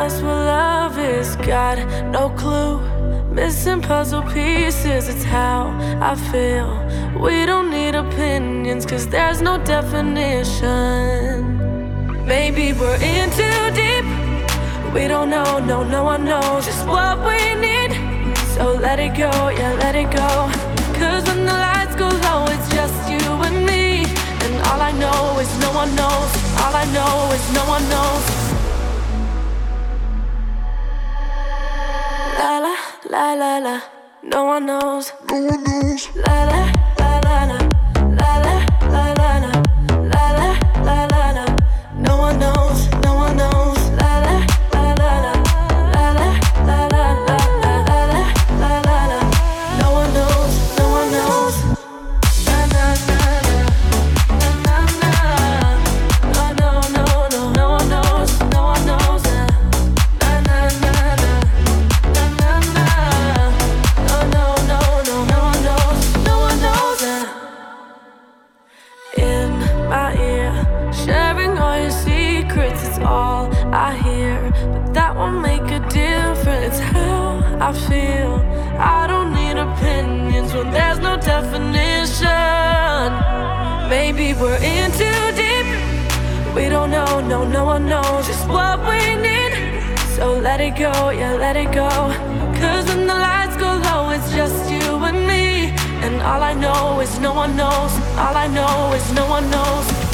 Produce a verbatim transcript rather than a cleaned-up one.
us what love is. Got no clue, missing puzzle pieces. It's how I feel. We don't need opinions, cause there's no definition. Maybe we're in too deep. We don't know, no, no one knows just what we need. So let it go, yeah, let it go. Cause when the lights go low, it's just you and me. And all I know is no one knows. All I know is no one knows. La la, la la la, no one knows. No one knows. La la, la la la, la la, la la la, la la, la la la, no one knows, no one knows. La la, la la la, la la, la la la, la la, la la la, no one knows, no one knows. Na na na na, na na na, no no no no, no one knows, no one knows. Na na na na, na na na, no no no no, no one knows, no one knows. In my ear, sharing all your secrets, it's all I hear. But that won't make a difference. It's how I feel. I don't need opinions when there's no definition. Maybe we're in too deep. We don't know, no, no one knows just what we need. So let it go, yeah, let it go. Cause when the lights go low, it's just you and me. And all I know is no one knows. All I know is no one knows.